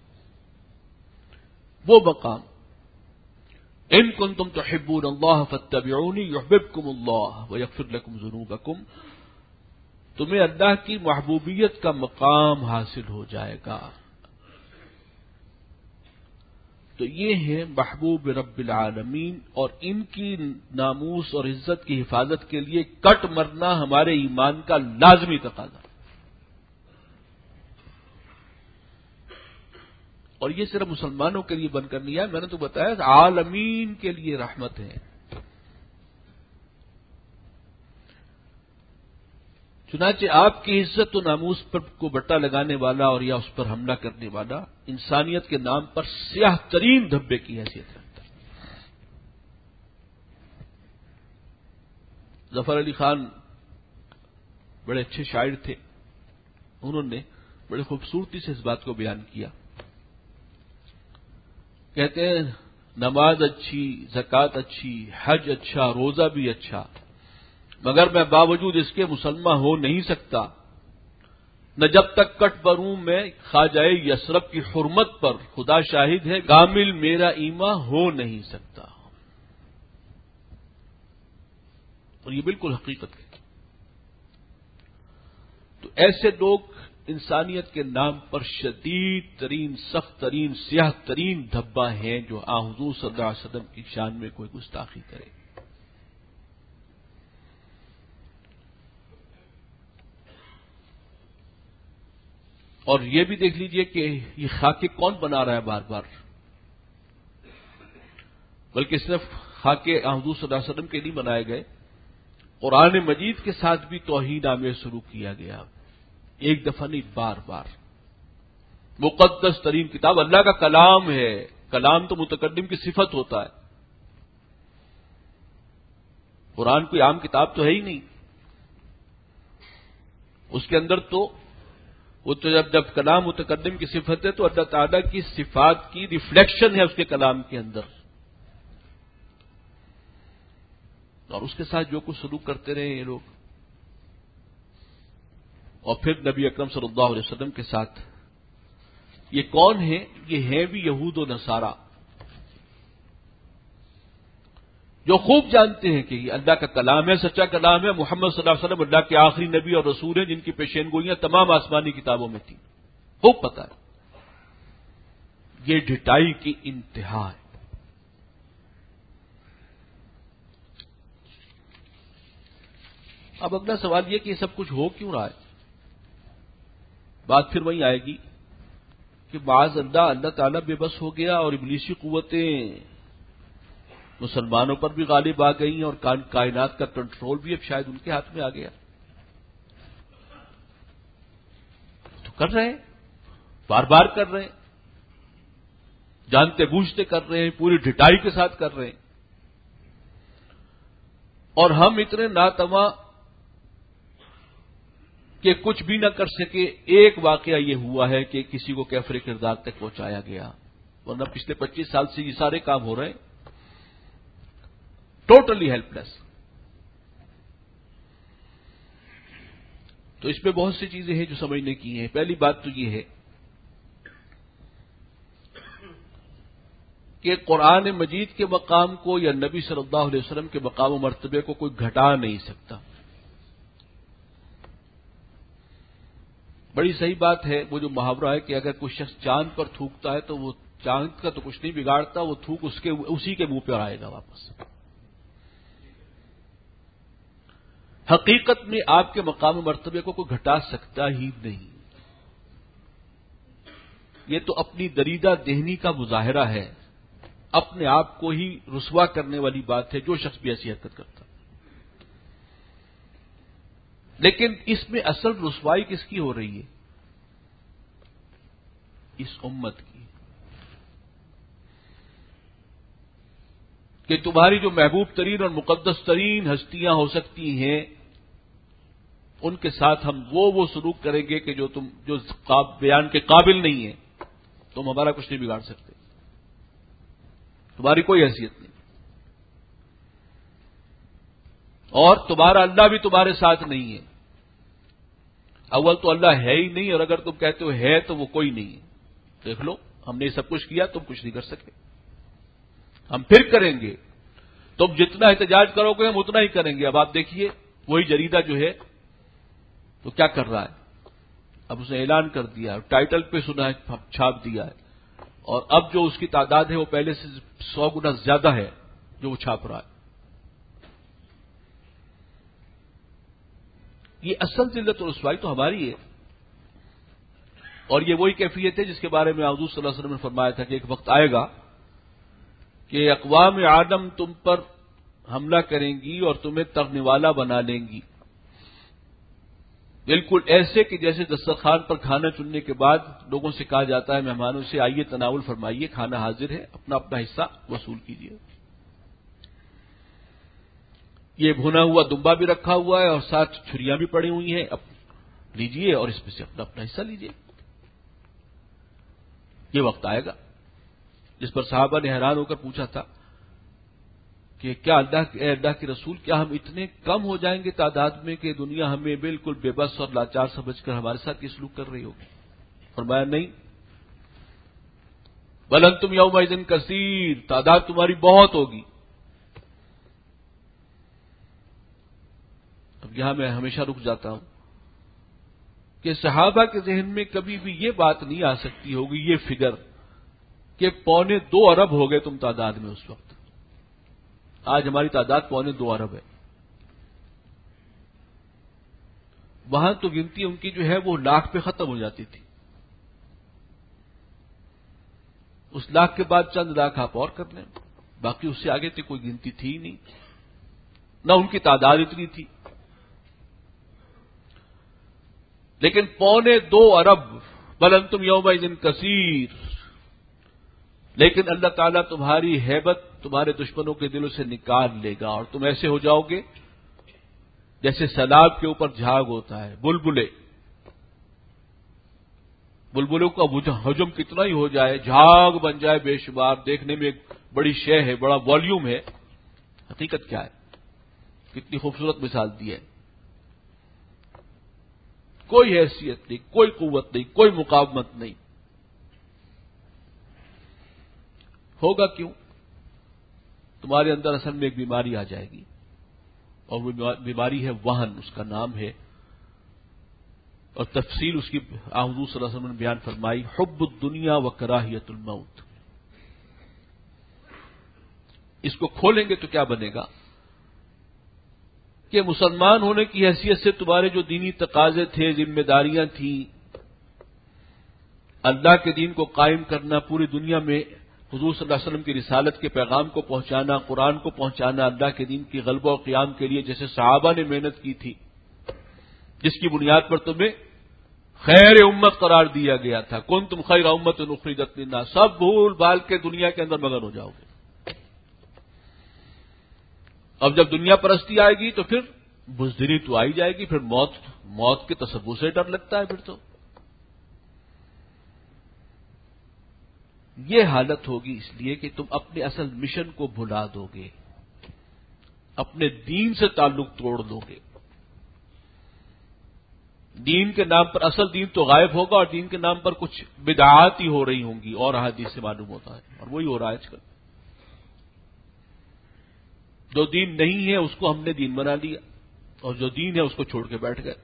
وہ مقام ان کنتم تحبون اللہ فاتبعونی یحببکم اللہ ویغفر لکم ذنوبکم، تمہیں اللہ کی محبوبیت کا مقام حاصل ہو جائے گا. تو یہ ہے محبوب رب العالمین، اور ان کی ناموس اور عزت کی حفاظت کے لیے کٹ مرنا ہمارے ایمان کا لازمی تقاضا. اور یہ صرف مسلمانوں کے لیے بن کر نہیں ہے، میں نے تو بتایا عالمین کے لیے رحمت ہے. چنانچہ آپ کی عزت و ناموس پر کو بٹا لگانے والا اور یا اس پر حملہ کرنے والا انسانیت کے نام پر سیاہ ترین دھبے کی حیثیت رکھتا ہے. ظفر علی خان بڑے اچھے شاعر تھے، انہوں نے بڑے خوبصورتی سے اس بات کو بیان کیا. کہتے ہیں نماز اچھی، زکوٰۃ اچھی، حج اچھا، روزہ بھی اچھا، مگر میں باوجود اس کے مسلمان ہو نہیں سکتا، نہ جب تک کٹ بروں میں خواجہ یثرب کی حرمت پر، خدا شاہد ہے کامل میرا ایمان ہو نہیں سکتا. اور یہ بالکل حقیقت ہے. تو ایسے لوگ انسانیت کے نام پر شدید ترین، سخت ترین، سیاہ ترین دھبا ہیں جو آن حضور صلی اللہ علیہ وسلم کی شان میں کوئی گستاخی کرے. اور یہ بھی دیکھ لیجئے کہ یہ خاکے کون بنا رہا ہے بار بار، بلکہ صرف خاکے آن حضور صلی اللہ علیہ وسلم کے نہیں بنائے گئے، قرآن مجید کے ساتھ بھی توہین آمیز سلوک کیا گیا. ایک دفعہ نہیں، بار بار. مقدس ترین کتاب اللہ کا کلام ہے، کلام تو متقدم کی صفت ہوتا ہے. قرآن کوئی عام کتاب تو ہے ہی نہیں، اس کے اندر تو وہ تو جب جب کلام متقدم کی صفت ہے تو اللہ تعالیٰ کی صفات کی ریفلیکشن ہے اس کے کلام کے اندر. اور اس کے ساتھ جو کچھ سلوک کرتے رہے یہ لوگ، اور پھر نبی اکرم صلی اللہ علیہ وسلم کے ساتھ یہ کون ہیں؟ یہ ہیں بھی یہود و نصارہ، جو خوب جانتے ہیں کہ یہ اللہ کا کلام ہے، سچا کلام ہے، محمد صلی اللہ علیہ وسلم اللہ کے آخری نبی اور رسول ہیں جن کی پیشین گوئیاں تمام آسمانی کتابوں میں تھیں. خوب پتہ ہے. یہ ڈٹائی کی انتہا ہے۔ اب اگلا سوال یہ کہ یہ سب کچھ ہو کیوں رہا ہے؟ بات پھر وہی آئے گی کہ معاذ اللہ اللہ تعالیٰ بے بس ہو گیا اور ابلیسی قوتیں مسلمانوں پر بھی غالب آ گئیں اور کائنات کا کنٹرول بھی اب شاید ان کے ہاتھ میں آ گیا۔ تو کر رہے ہیں، بار بار کر رہے ہیں، جانتے بوجھتے کر رہے ہیں، پوری ڈٹائی کے ساتھ کر رہے ہیں، اور ہم اتنے ناتواں کہ کچھ بھی نہ کر سکے۔ ایک واقعہ یہ ہوا ہے کہ کسی کو کیفر کردار تک پہنچایا گیا، ورنہ پچھلے پچیس سال سے یہ سارے کام ہو رہے ہیں، ٹوٹلی ہیلپ لیس۔ تو اس میں بہت سی چیزیں ہیں جو سمجھنے کی ہیں۔ پہلی بات تو یہ ہے کہ قرآن مجید کے مقام کو یا نبی صلی اللہ علیہ وسلم کے مقام و مرتبے کو کوئی گھٹا نہیں سکتا۔ بڑی صحیح بات ہے وہ جو محاورہ ہے کہ اگر کوئی شخص چاند پر تھوکتا ہے تو وہ چاند کا تو کچھ نہیں بگاڑتا، وہ تھوک اس کے اسی کے منہ پہ آئے گا واپس۔ حقیقت میں آپ کے مقام و مرتبے کو کوئی گھٹا سکتا ہی نہیں۔ یہ تو اپنی دریدہ ذہنی کا مظاہرہ ہے، اپنے آپ کو ہی رسوا کرنے والی بات ہے جو شخص بھی ایسی حرکت کرتا۔ لیکن اس میں اصل رسوائی کس کی ہو رہی ہے؟ اس امت کی، کہ تمہاری جو محبوب ترین اور مقدس ترین ہستیاں ہو سکتی ہیں ان کے ساتھ ہم وہ وہ سلوک کریں گے کہ جو تم جو بیان کے قابل نہیں ہیں، تم ہمارا کچھ نہیں بگاڑ سکتے، تمہاری کوئی حیثیت نہیں، اور تمہارا اللہ بھی تمہارے ساتھ نہیں ہے۔ اول تو اللہ ہے ہی نہیں، اور اگر تم کہتے ہو ہے تو وہ کوئی نہیں ہے۔ دیکھ لو ہم نے سب کچھ کیا، تم کچھ نہیں کر سکے، ہم پھر کریں گے، تم جتنا احتجاج کرو گے ہم اتنا ہی کریں گے۔ اب آپ دیکھیے وہی جریدہ جو ہے تو کیا کر رہا ہے، اب اس نے اعلان کر دیا، ٹائٹل پہ سنا ہے، چھاپ دیا ہے، اور اب جو اس کی تعداد ہے وہ پہلے سے سو گنا زیادہ ہے جو وہ چھاپ رہا ہے۔ یہ اصل ذلت و رسوائی تو ہماری ہے، اور یہ وہی کیفیت ہے جس کے بارے میں حضور صلی اللہ علیہ وسلم نے فرمایا تھا کہ ایک وقت آئے گا کہ اقوام آدم تم پر حملہ کریں گی اور تمہیں تغنے والا بنا لیں گی، بالکل ایسے کہ جیسے دسترخوان پر کھانا چننے کے بعد لوگوں سے کہا جاتا ہے مہمانوں سے آئیے تناول فرمائیے، کھانا حاضر ہے، اپنا اپنا حصہ وصول کیجیے۔ یہ بھنا ہوا دمبا بھی رکھا ہوا ہے اور ساتھ چھریاں بھی پڑی ہوئی ہیں، اب لیجیے اور اس میں سے اپنا اپنا حصہ لیجیے۔ یہ وقت آئے گا جس پر صحابہ نے حیران ہو کر پوچھا تھا کہ کیا اللہ اے اللہ کے رسول، کیا ہم اتنے کم ہو جائیں گے تعداد میں کہ دنیا ہمیں بالکل بے بس اور لاچار سمجھ کر ہمارے ساتھ یہ سلوک کر رہی ہوگی؟ فرمایا نہیں، بل انتم یومئذ کثیر، تعداد تمہاری بہت ہوگی۔ اب یہاں میں ہمیشہ رک جاتا ہوں کہ صحابہ کے ذہن میں کبھی بھی یہ بات نہیں آ سکتی ہوگی، یہ فگر، کہ پونے دو ارب ہو گئے تم تعداد میں اس وقت۔ آج ہماری تعداد پونے دو ارب ہے، وہاں تو گنتی ان کی جو ہے وہ لاکھ پہ ختم ہو جاتی تھی، اس لاکھ کے بعد چند لاکھ آپ اور کر لیں، باقی اس سے آگے تو کوئی گنتی تھی ہی نہیں، نہ ان کی تعداد اتنی تھی۔ لیکن پونے دو ارب، بل انتم یومئذ کثیر، لیکن اللہ تعالیٰ تمہاری ہیبت تمہارے دشمنوں کے دلوں سے نکال لے گا، اور تم ایسے ہو جاؤ گے جیسے سیلاب کے اوپر جھاگ ہوتا ہے، بلبلے بلبلوں کا ہجوم کتنا ہی ہو جائے، جھاگ بن جائے بے شمار، دیکھنے میں ایک بڑی شے ہے، بڑا والیوم ہے، حقیقت کیا ہے؟ کتنی خوبصورت مثال دی ہے، کوئی حیثیت نہیں، کوئی قوت نہیں، کوئی مقاومت نہیں۔ ہوگا کیوں؟ تمہارے اندر اصل میں ایک بیماری آ جائے گی، اور وہ بیماری ہے وہن، اس کا نام ہے اور تفصیل اس کی حضور صلی اللہ علیہ وسلم نے بیان فرمائی، حب الدنیا و کراہیت الموت. اس کو کھولیں گے تو کیا بنے گا کہ مسلمان ہونے کی حیثیت سے تمہارے جو دینی تقاضے تھے، ذمہ داریاں تھیں، اللہ کے دین کو قائم کرنا، پوری دنیا میں حضور صلی اللہ علیہ وسلم کی رسالت کے پیغام کو پہنچانا، قرآن کو پہنچانا، اللہ کے دین کی غلبہ و قیام کے لیے جیسے صحابہ نے محنت کی تھی، جس کی بنیاد پر تمہیں خیر امت قرار دیا گیا تھا، کنتم خیر امت اخرجت للناس، سب بھول بھال کے دنیا کے اندر مگن ہو جاؤ گے. اب جب دنیا پرستی آئے گی تو پھر بزدلی تو آئی جائے گی، پھر موت موت کے تصور سے ڈر لگتا ہے. پھر تو یہ حالت ہوگی اس لیے کہ تم اپنے اصل مشن کو بھلا دو گے، اپنے دین سے تعلق توڑ دو گے. دین کے نام پر اصل دین تو غائب ہوگا، اور دین کے نام پر کچھ بدعات ہی ہو رہی ہوں گی، اور احادیث سے معلوم ہوتا ہے، اور وہی ہو رہا ہے آج کل. جو دین نہیں ہے اس کو ہم نے دین بنا لیا، اور جو دین ہے اس کو چھوڑ کے بیٹھ گئے.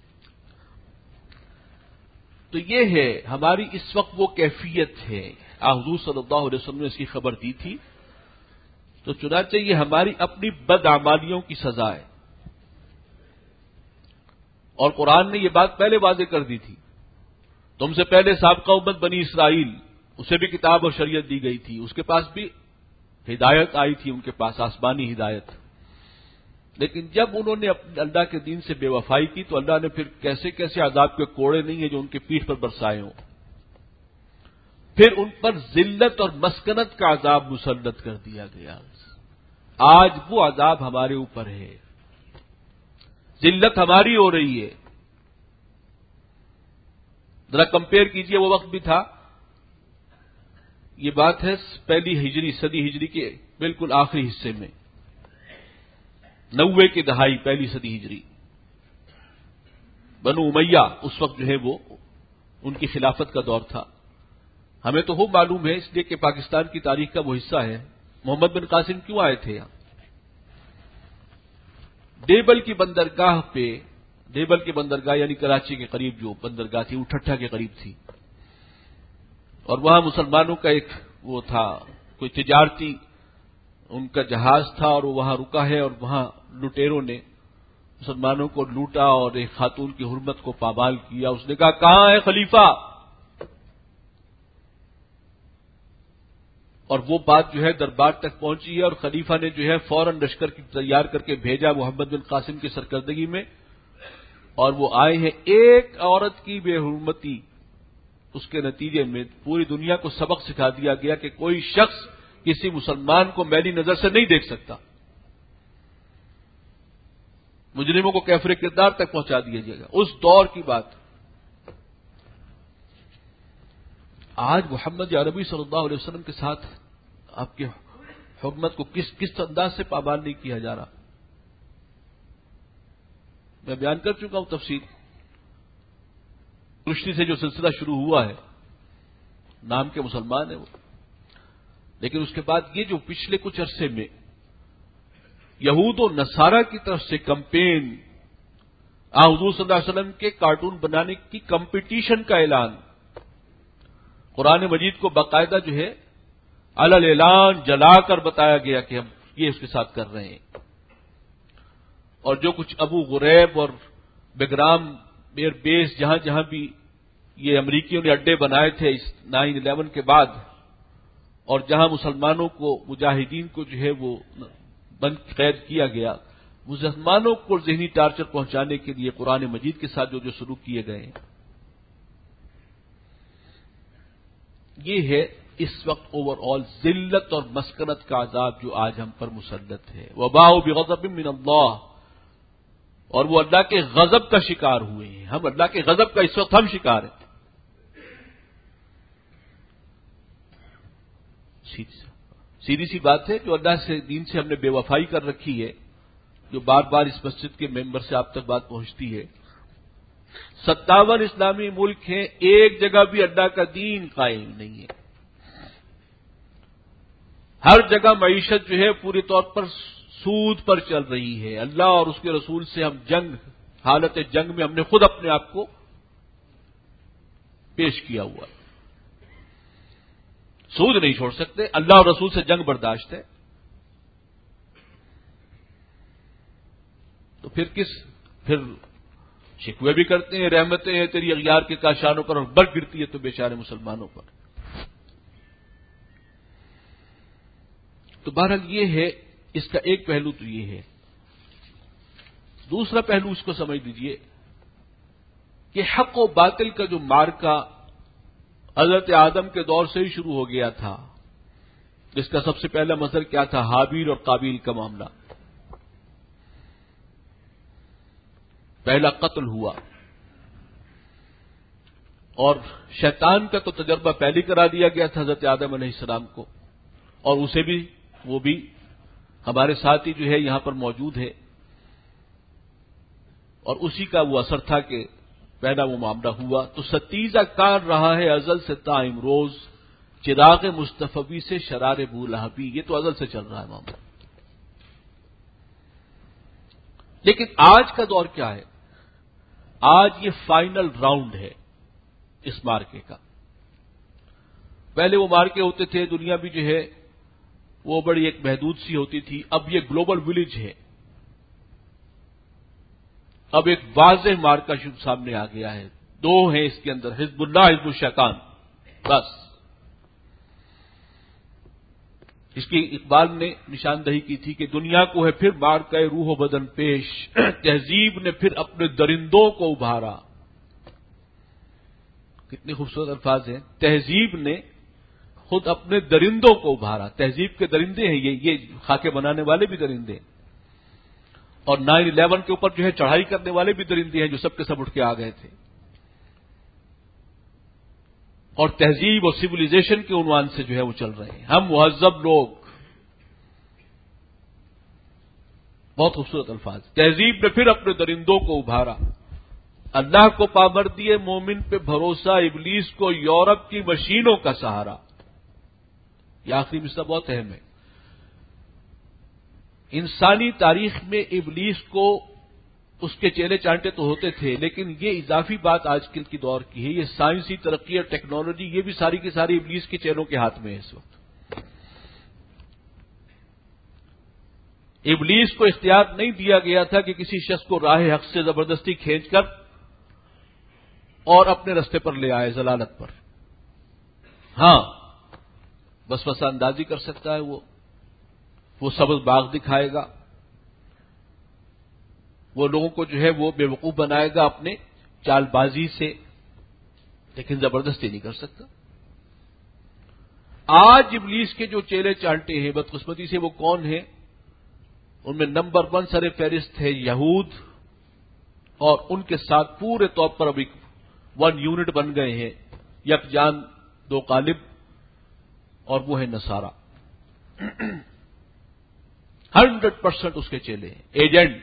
تو یہ ہے ہماری اس وقت وہ کیفیت ہے. حضور صلی اللہ علیہ وسلم نے اس کی خبر دی تھی، تو چنانچہ یہ ہماری اپنی بدعمالیوں کی سزا ہے. اور قرآن نے یہ بات پہلے واضح کر دی تھی. تم سے پہلے سابقہ امت بنی اسرائیل، اسے بھی کتاب اور شریعت دی گئی تھی، اس کے پاس بھی ہدایت آئی تھی، ان کے پاس آسمانی ہدایت. لیکن جب انہوں نے اپنے اللہ کے دین سے بے وفائی کی تو اللہ نے پھر کیسے کیسے عذاب کے کوڑے نہیں ہیں جو ان کے پیٹھ پر برسائے ہوں. پھر ان پر ذلت اور مسکنت کا عذاب مسلط کر دیا گیا. آج وہ عذاب ہمارے اوپر ہے، ذلت ہماری ہو رہی ہے. ذرا کمپیئر کیجئے، وہ وقت بھی تھا، یہ بات ہے پہلی ہجری صدی ہجری کے بالکل آخری حصے میں، نوے کی دہائی، پہلی صدی ہجری. بنو امیہ اس وقت جو ہے وہ ان کی خلافت کا دور تھا. ہمیں تو خوب معلوم ہے، اس لیے کہ پاکستان کی تاریخ کا وہ حصہ ہے. محمد بن قاسم کیوں آئے تھے یہاں؟ دیبل کی بندرگاہ پہ، دیبل کی بندرگاہ یعنی کراچی کے قریب جو بندرگاہ تھی وہ ٹھٹھا کے قریب تھی، اور وہاں مسلمانوں کا ایک وہ تھا، کوئی تجارتی ان کا جہاز تھا، اور وہ وہاں رکا ہے، اور وہاں لٹیروں نے مسلمانوں کو لوٹا اور ایک خاتون کی حرمت کو پامال کیا. اس نے کہا کہاں ہے خلیفہ؟ اور وہ بات جو ہے دربار تک پہنچی ہے، اور خلیفہ نے جو ہے فوراً لشکر کی تیار کر کے بھیجا محمد بن قاسم کی سرکردگی میں، اور وہ آئے ہیں. ایک عورت کی بے حرمتی، اس کے نتیجے میں پوری دنیا کو سبق سکھا دیا گیا کہ کوئی شخص کسی مسلمان کو میلی نظر سے نہیں دیکھ سکتا. مجرموں کو کیفر کردار تک پہنچا دیا جائے گا. اس دور کی بات. آج محمد عربی صلی اللہ علیہ وسلم کے ساتھ آپ کی حکمت کو کس کس انداز سے پابند نہیں کیا جا رہا، میں بیان کر چکا ہوں تفصیل. رشتی سے جو سلسلہ شروع ہوا ہے، نام کے مسلمان ہیں وہ، لیکن اس کے بعد یہ جو پچھلے کچھ عرصے میں یہود و نصارہ کی طرف سے کمپین، حضور صلی اللہ علیہ وسلم کے کارٹون بنانے کی کمپٹیشن کا اعلان، قرآن مجید کو باقاعدہ جو ہے علل اعلان جلا کر بتایا گیا کہ ہم یہ اس کے ساتھ کر رہے ہیں. اور جو کچھ ابو غریب اور بیگرام ایئر بیس جہاں جہاں بھی یہ امریکیوں نے اڈے بنائے تھے اس نائن الیون کے بعد، اور جہاں مسلمانوں کو، مجاہدین کو جو ہے وہ بند قید کیا گیا، مسلمانوں کو ذہنی ٹارچر پہنچانے کے لیے قرآن مجید کے ساتھ جو جو سلوک کیے گئے ہیں، یہ ہے اس وقت اوور آل ذلت اور مسکنت کا عذاب جو آج ہم پر مسلط ہے. وباءوا بغضب من اللہ، اور وہ اللہ کے غضب کا شکار ہوئے ہیں. ہم اللہ کے غضب کا اس وقت ہم شکار ہیں. سیدھی سی بات ہے، جو اللہ سے دین سے ہم نے بے وفائی کر رکھی ہے، جو بار بار اس مسجد کے ممبر سے آپ تک بات پہنچتی ہے. ستاون اسلامی ملک ہیں، ایک جگہ بھی اللہ کا دین قائم نہیں ہے. ہر جگہ معیشت جو ہے پوری طور پر سود پر چل رہی ہے. اللہ اور اس کے رسول سے ہم جنگ، حالت جنگ میں ہم نے خود اپنے آپ کو پیش کیا ہوا ہے. سود نہیں چھوڑ سکتے, اللہ اور رسول سے جنگ برداشت ہے, تو پھر کس پھر شکوے بھی کرتے ہیں, رحمتیں ہیں تیری اغیار کے کاشانوں پر, اور برف گرتی ہے تو بیچارے مسلمانوں پر. تو بہرحال یہ ہے, اس کا ایک پہلو تو یہ ہے. دوسرا پہلو اس کو سمجھ لیجئے کہ حق و باطل کا جو معرکہ حضرت آدم کے دور سے ہی شروع ہو گیا تھا, جس کا سب سے پہلا منظر کیا تھا, حابیل اور قابیل کا معاملہ. پہلا قتل ہوا, اور شیطان کا تو تجربہ پہلے کرا دیا گیا تھا حضرت آدم علیہ السلام کو, اور اسے بھی وہ بھی ہمارے ساتھ ہی جو ہے یہاں پر موجود ہے, اور اسی کا وہ اثر تھا کہ پہلا وہ معاملہ ہوا. تو ستیزہ کار رہا ہے ازل سے تا امروز, چراغ مصطفی سے شرار بو لہبی. یہ تو ازل سے چل رہا ہے معاملہ. لیکن آج کا دور کیا ہے؟ آج یہ فائنل راؤنڈ ہے اس مارکے کا. پہلے وہ مارکے ہوتے تھے, دنیا بھی جو ہے وہ بڑی ایک محدود سی ہوتی تھی. اب یہ گلوبل ولیج ہے. اب ایک واضح مارکا سامنے آ گیا ہے. دو ہیں اس کے اندر, حزب اللہ, حزب الشیطان. بس اس کی اقبال نے نشاندہی کی تھی کہ دنیا کو ہے پھر مارکا روح و بدن پیش, تہذیب نے پھر اپنے درندوں کو ابھارا. کتنے خوبصورت الفاظ ہیں. تہذیب نے خود اپنے درندوں کو ابھارا. تہذیب کے درندے ہیں یہ یہ خاکے بنانے والے بھی درندے ہیں, اور نائن الیون کے اوپر جو ہے چڑھائی کرنے والے بھی درندے ہیں جو سب کے سب اٹھ کے آ گئے تھے. اور تہذیب اور سویلائزیشن کے عنوان سے جو ہے وہ چل رہے ہیں. ہم مہذب لوگ. بہت خوبصورت الفاظ. تہذیب نے پھر اپنے درندوں کو ابھارا, اللہ کو پابندی مومن پہ بھروسہ, ابلیس کو یورپ کی مشینوں کا سہارا. یہ آخری مصرع بہت اہم ہے. انسانی تاریخ میں ابلیس کو اس کے چیلے چانٹے تو ہوتے تھے, لیکن یہ اضافی بات آج کل کی دور کی ہے. یہ سائنسی ترقی اور ٹیکنالوجی, یہ بھی ساری کی ساری ابلیس کے چیلوں کے ہاتھ میں ہے اس وقت. ابلیس کو اختیار نہیں دیا گیا تھا کہ کسی شخص کو راہ حق سے زبردستی کھینچ کر اور اپنے رستے پر لے آئے, ضلالت پر. ہاں وسوسہ اندازی کر سکتا ہے, وہ وہ سبز باغ دکھائے گا, وہ لوگوں کو جو ہے وہ بے وقوف بنائے گا اپنے چال بازی سے, لیکن زبردستی نہیں کر سکتا. آج ابلیس کے جو چیلے چانٹے ہیں بدقسمتی سے, وہ کون ہیں؟ ان میں نمبر ون سر فہرست ہے یہود, اور ان کے ساتھ پورے طور پر ابھی ون یونٹ بن گئے ہیں, یک جان دو قالب, اور وہ ہے نصارہ. ہنڈریڈ پرسینٹ اس کے چیلے ہیں, ایجنٹ.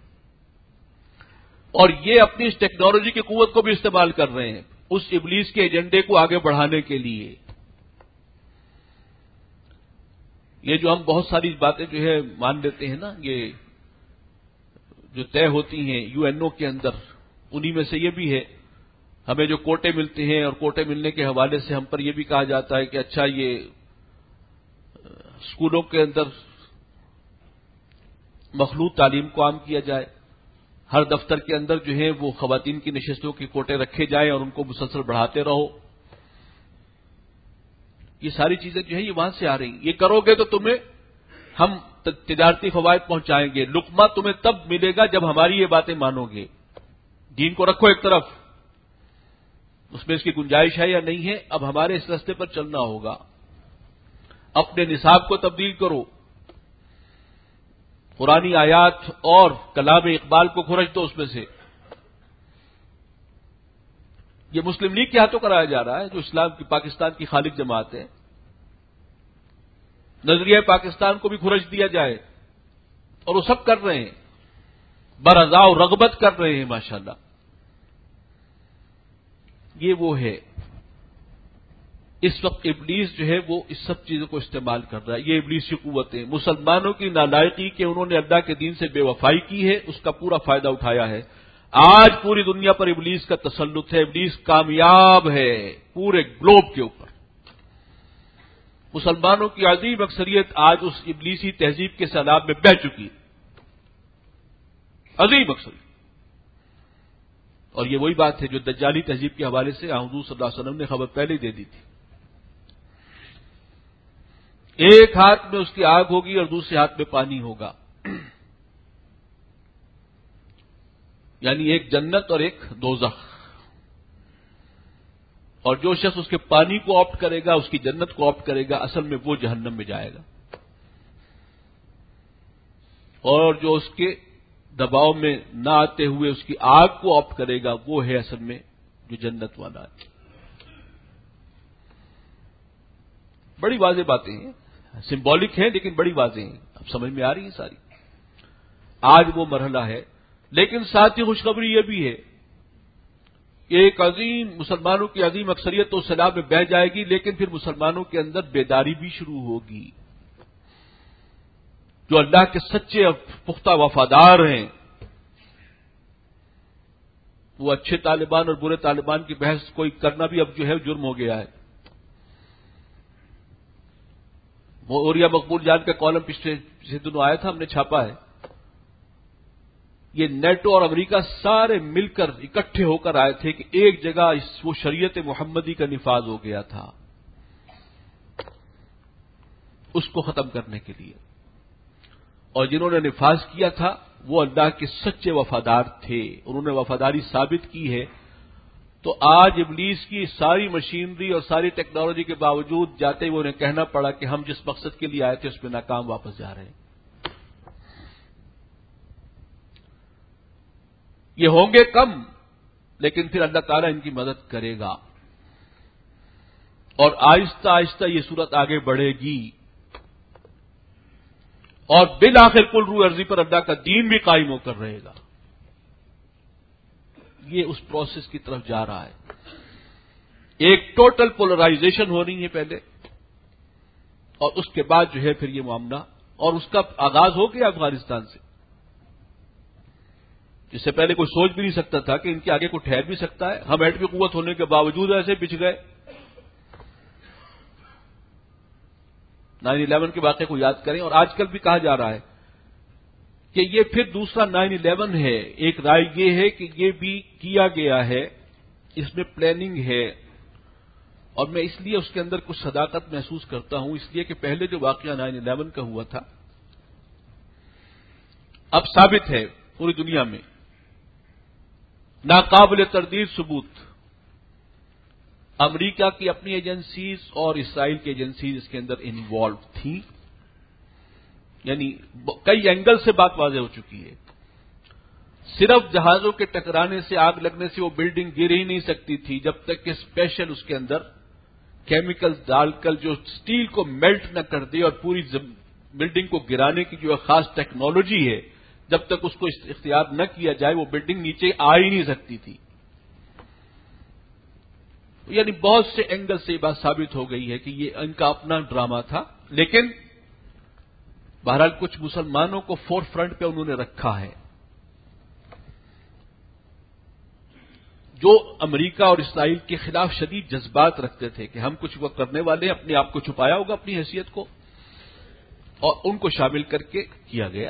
اور یہ اپنی اس ٹیکنالوجی کی قوت کو بھی استعمال کر رہے ہیں اس ابلیس کے ایجنڈے کو آگے بڑھانے کے لیے. یہ جو ہم بہت ساری باتیں جو ہے مان لیتے ہیں نا, یہ جو طے ہوتی ہیں یو این او کے اندر, انہی میں سے یہ بھی ہے. ہمیں جو کوٹے ملتے ہیں, اور کوٹے ملنے کے حوالے سے ہم پر یہ بھی کہا جاتا ہے کہ اچھا یہ اسکولوں کے اندر مخلوط تعلیم کو عام کیا جائے, ہر دفتر کے اندر جو ہے وہ خواتین کی نشستوں کے کوٹے رکھے جائیں اور ان کو مسلسل بڑھاتے رہو. یہ ساری چیزیں جو ہے یہ وہاں سے آ رہی ہیں. یہ کرو گے تو تمہیں ہم تجارتی فوائد پہنچائیں گے. لقمہ تمہیں تب ملے گا جب ہماری یہ باتیں مانو گے. دین کو رکھو ایک طرف, اس میں اس کی گنجائش ہے یا نہیں ہے, اب ہمارے اس راستے پر چلنا ہوگا. اپنے نصاب کو تبدیل کرو, قرآنی آیات اور کلام اقبال کو کھرچ دو اس میں سے. یہ مسلم لیگ کے ہاتھوں کرایا جا رہا ہے, جو اسلام کی پاکستان کی خالق جماعت ہے. نظریہ پاکستان کو بھی کھرچ دیا جائے, اور وہ سب کر رہے ہیں, برضا و رغبت کر رہے ہیں ماشاءاللہ. یہ وہ ہے اس وقت ابلیس جو ہے وہ اس سب چیزوں کو استعمال کر رہا ہے. یہ ابلیس کی قوتیں مسلمانوں کی نالائقی کہ انہوں نے اللہ کے دین سے بے وفائی کی ہے, اس کا پورا فائدہ اٹھایا ہے. آج پوری دنیا پر ابلیس کا تسلط ہے، ابلیس کامیاب ہے پورے گلوب کے اوپر. مسلمانوں کی عظیم اکثریت آج اس ابلیسی تہذیب کے سیلاب میں بہہ چکی ہے، عظیم اکثریت. اور یہ وہی بات ہے جو دجالی تہذیب کے حوالے سے حضور صلی اللہ علیہ وسلم نے خبر پہلے دے دی تھی. ایک ہاتھ میں اس کی آگ ہوگی اور دوسرے ہاتھ میں پانی ہوگا، یعنی ایک جنت اور ایک دوزخ. اور جو شخص اس کے پانی کو آپٹ کرے گا، اس کی جنت کو آپٹ کرے گا، اصل میں وہ جہنم میں جائے گا. اور جو اس کے دباؤ میں نہ آتے ہوئے اس کی آگ کو آپٹ کرے گا، وہ ہے اصل میں جو جنت والا ہے. بڑی واضح باتیں ہیں، سمبولک ہیں لیکن بڑی واضح ہیں، اب سمجھ میں آ رہی ہیں ساری. آج وہ مرحلہ ہے، لیکن ساتھ ہی خوشخبری یہ بھی ہے کہ ایک عظیم مسلمانوں کی عظیم اکثریت تو سیلاب میں بہہ جائے گی، لیکن پھر مسلمانوں کے اندر بیداری بھی شروع ہوگی. جو اللہ کے سچے اور پختہ وفادار ہیں، وہ اچھے طالبان اور برے طالبان کی بحث کوئی کرنا بھی اب جو ہے جرم ہو گیا ہے. وہ اوریا مقبول جان کا کالم پچھلے پچھلے دنوں آیا تھا، ہم نے چھاپا ہے. یہ نیٹو اور امریکہ سارے مل کر اکٹھے ہو کر آئے تھے کہ ایک جگہ اس وہ شریعت محمدی کا نفاذ ہو گیا تھا، اس کو ختم کرنے کے لیے. اور جنہوں نے نفاذ کیا تھا وہ اللہ کے سچے وفادار تھے، انہوں نے وفاداری ثابت کی ہے. تو آج ابلیس کی ساری مشینری اور ساری ٹیکنالوجی کے باوجود جاتے ہی وہ انہیں کہنا پڑا کہ ہم جس مقصد کے لیے آئے تھے اس میں ناکام واپس جا رہے ہیں. یہ ہوں گے کم، لیکن پھر اللہ تعالیٰ ان کی مدد کرے گا اور آہستہ آہستہ یہ صورت آگے بڑھے گی اور بالآخر کل روح عرضی پر اللہ کا دین بھی قائم ہو کر رہے گا. یہ اس پروسیس کی طرف جا رہا ہے. ایک ٹوٹل پولرائزیشن ہو رہی ہے پہلے، اور اس کے بعد جو ہے پھر یہ معاملہ، اور اس کا آغاز ہو گیا افغانستان سے، جس سے پہلے کوئی سوچ بھی نہیں سکتا تھا کہ ان کے آگے کوئی ٹھہر بھی سکتا ہے. ہم ایٹمی قوت ہونے کے باوجود ایسے پچھ گئے. نائن الیون کے واقعے کو یاد کریں. اور آج کل بھی کہا جا رہا ہے کہ یہ پھر دوسرا نائن الیون ہے. ایک رائے یہ ہے کہ یہ بھی کیا گیا ہے، اس میں پلاننگ ہے، اور میں اس لیے اس کے اندر کچھ صداقت محسوس کرتا ہوں، اس لیے کہ پہلے جو واقعہ نائن الیون کا ہوا تھا اب ثابت ہے پوری دنیا میں، ناقابل تردید ثبوت. امریکہ کی اپنی ایجنسیز اور اسرائیل کی ایجنسیز اس کے اندر انوالو تھیں. یعنی کئی اینگل سے بات واضح ہو چکی ہے. صرف جہازوں کے ٹکرانے سے، آگ لگنے سے وہ بلڈنگ گر ہی نہیں سکتی تھی جب تک کہ اسپیشل اس کے اندر کیمیکل ڈال کر جو اسٹیل کو میلٹ نہ کر دے اور پوری بلڈنگ کو گرانے کی جو خاص ٹیکنالوجی ہے جب تک اس کو اختیار نہ کیا جائے وہ بلڈنگ نیچے آ ہی نہیں سکتی تھی. یعنی بہت سے اینگل سے یہ بات ثابت ہو گئی ہے کہ یہ ان کا اپنا ڈرامہ تھا، لیکن بہرحال کچھ مسلمانوں کو فور فرنٹ پہ انہوں نے رکھا ہے. جو امریکہ اور اسرائیل کے خلاف شدید جذبات رکھتے تھے کہ ہم کچھ وہ کرنے والے ہیں، اپنے آپ کو چھپایا ہوگا اپنی حیثیت کو، اور ان کو شامل کر کے کیا گیا.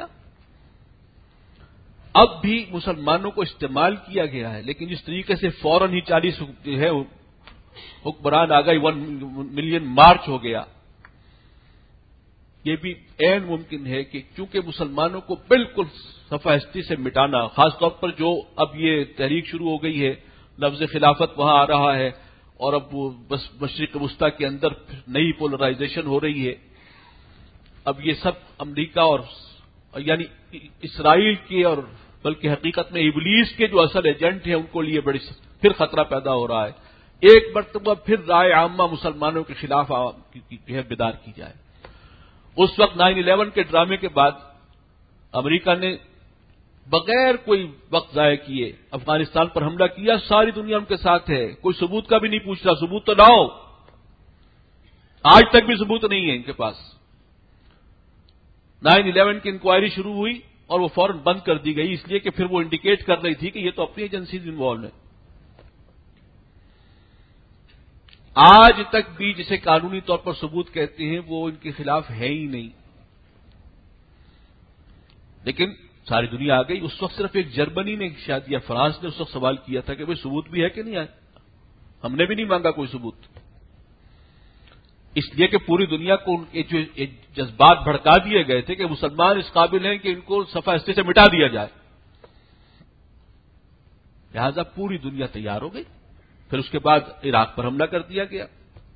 اب بھی مسلمانوں کو استعمال کیا گیا ہے، لیکن جس طریقے سے فوراً ہی چالیس جو ہے حکمران آ گئی، ون ملین مارچ ہو گیا. یہ بھی عین ممکن ہے کہ چونکہ مسلمانوں کو بالکل صفحہ ہستی سے مٹانا، خاص طور پر جو اب یہ تحریک شروع ہو گئی ہے، لفظ خلافت وہاں آ رہا ہے، اور اب وہ بس مشرق وسطیٰ کے اندر نئی پولرائزیشن ہو رہی ہے. اب یہ سب امریکہ اور یعنی اسرائیل کے اور بلکہ حقیقت میں ابلیس کے جو اصل ایجنٹ ہیں ان کو لیے بڑی پھر خطرہ پیدا ہو رہا ہے. ایک مرتبہ پھر رائے عامہ مسلمانوں کے خلاف بیدار کی جائے. اس وقت نائن الیون کے ڈرامے کے بعد امریکہ نے بغیر کوئی وقت ضائع کیے افغانستان پر حملہ کیا. ساری دنیا ان کے ساتھ ہے، کوئی ثبوت کا بھی نہیں پوچھ رہا. ثبوت تو لاؤ. آج تک بھی ثبوت نہیں ہے ان کے پاس. نائن الیون کی انکوائری شروع ہوئی اور وہ فوراً بند کر دی گئی، اس لیے کہ پھر وہ انڈیکیٹ کر رہی تھی کہ یہ تو اپنی ایجنسیز انوالو ہیں۔ آج تک بھی جسے قانونی طور پر ثبوت کہتے ہیں وہ ان کے خلاف ہے ہی نہیں، لیکن ساری دنیا آ گئی۔ اس وقت صرف ایک جرمنی نے شاید یا فرانس نے اس وقت سوال کیا تھا کہ بھئی ثبوت بھی ہے کہ نہیں ہے، ہم نے بھی نہیں مانگا کوئی ثبوت، اس لیے کہ پوری دنیا کو ان کے جو جذبات بھڑکا دیے گئے تھے کہ مسلمان اس قابل ہیں کہ ان کو صفحہ ہستی سے مٹا دیا جائے، لہذا پوری دنیا تیار ہو گئی۔ پھر اس کے بعد عراق پر حملہ کر دیا گیا۔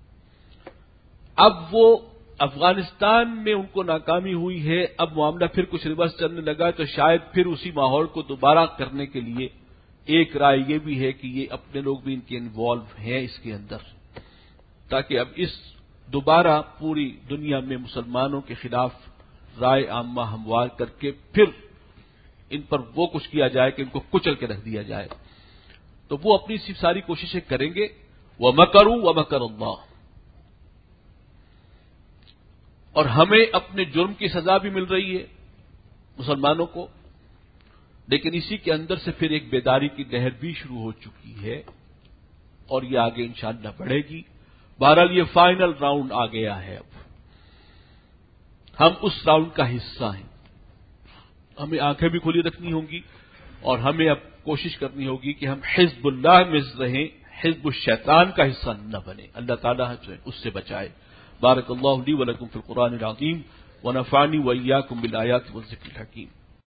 اب وہ افغانستان میں ان کو ناکامی ہوئی ہے، اب معاملہ پھر کچھ ریورس چلنے لگا تو شاید پھر اسی ماحول کو دوبارہ کرنے کے لیے ایک رائے یہ بھی ہے کہ یہ اپنے لوگ بھی ان کے انوالو ہیں اس کے اندر، تاکہ اب اس دوبارہ پوری دنیا میں مسلمانوں کے خلاف رائے عامہ ہموار کر کے پھر ان پر وہ کچھ کیا جائے کہ ان کو کچل کے رکھ دیا جائے۔ تو وہ اپنی سی ساری کوششیں کریں گے۔ وَمَكَرُوا وَمَكَرَ اللَّهُ، اور ہمیں اپنے جرم کی سزا بھی مل رہی ہے مسلمانوں کو، لیکن اسی کے اندر سے پھر ایک بیداری کی لہر بھی شروع ہو چکی ہے اور یہ آگے انشاءاللہ بڑھے گی۔ بہرحال یہ فائنل راؤنڈ آ گیا ہے، اب ہم اس راؤنڈ کا حصہ ہیں، ہمیں آنکھیں بھی کھلی رکھنی ہوں گی اور ہمیں اب کوشش کرنی ہوگی کہ ہم حزب اللہ میں رہیں، حزب الشیطان کا حصہ نہ بنے۔ اللہ تعالیٰ جو ہے اس سے بچائے۔ بارک اللہ لی ولکم فی القرآن العظیم ونفعنی وإیاکم بالآیات والذکر الحکیم۔